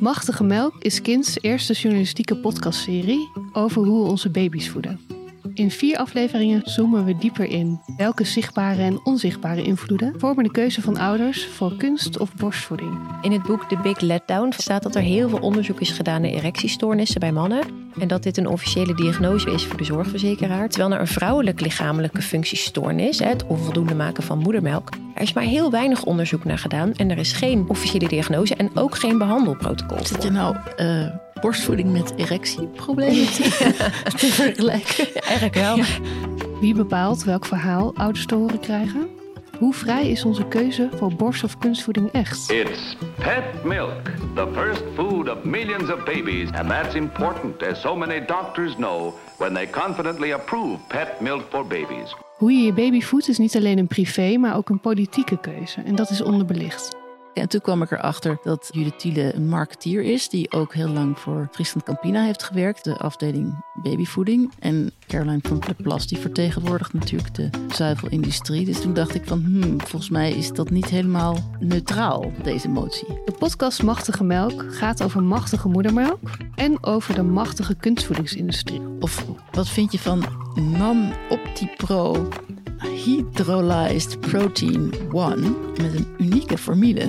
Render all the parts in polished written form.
Machtige Melk is Kind's eerste journalistieke podcastserie over hoe we onze baby's voeden. In 4 afleveringen zoomen we dieper in. Welke zichtbare en onzichtbare invloeden vormen de keuze van ouders voor kunst of borstvoeding? In het boek The Big Letdown staat dat er heel veel onderzoek is gedaan naar erectiestoornissen bij mannen. En dat dit een officiële diagnose is voor de zorgverzekeraar. Terwijl naar een vrouwelijk lichamelijke functiestoornis, het onvoldoende maken van moedermelk, er is maar heel weinig onderzoek naar gedaan. En er is geen officiële diagnose en ook geen behandelprotocol. Zit je nou borstvoeding met erectieproblemen te vergelijken? Ja, eigenlijk wel. Ja. Wie bepaalt welk verhaal ouders te horen krijgen? Hoe vrij is onze keuze voor borst- of kunstvoeding echt? It's pet milk, the first food of millions of babies. And that's important, as so many doctors know when they confidently approve pet milk for babies. Hoe je je baby voedt is niet alleen een privé, maar ook een politieke keuze. En dat is onderbelicht. En toen kwam ik erachter dat Judith Thiele een marketeer is die ook heel lang voor Friesland Campina heeft gewerkt, de afdeling babyvoeding. En Caroline van der Plas die vertegenwoordigt natuurlijk de zuivelindustrie. Dus toen dacht ik van, volgens mij is dat niet helemaal neutraal, deze motie. De podcast Machtige Melk gaat over machtige moedermelk en over de machtige kunstvoedingsindustrie. Of wat vind je van Non-Optipro Hydrolyzed Protein 1 met een unieke formule?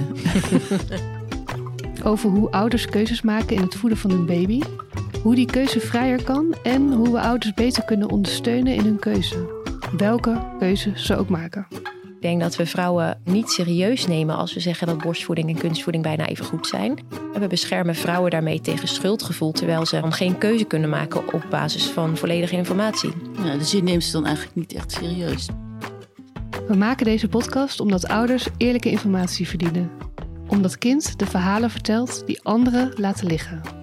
Over hoe ouders keuzes maken in het voeden van hun baby, hoe die keuze vrijer kan en hoe we ouders beter kunnen ondersteunen in hun keuze. Welke keuze ze ook maken. Ik denk dat we vrouwen niet serieus nemen als we zeggen dat borstvoeding en kunstvoeding bijna even goed zijn. En we beschermen vrouwen daarmee tegen schuldgevoel, terwijl ze dan geen keuze kunnen maken op basis van volledige informatie. Ja, dus je neemt ze dan eigenlijk niet echt serieus. We maken deze podcast omdat ouders eerlijke informatie verdienen. Omdat kind de verhalen vertelt die anderen laten liggen.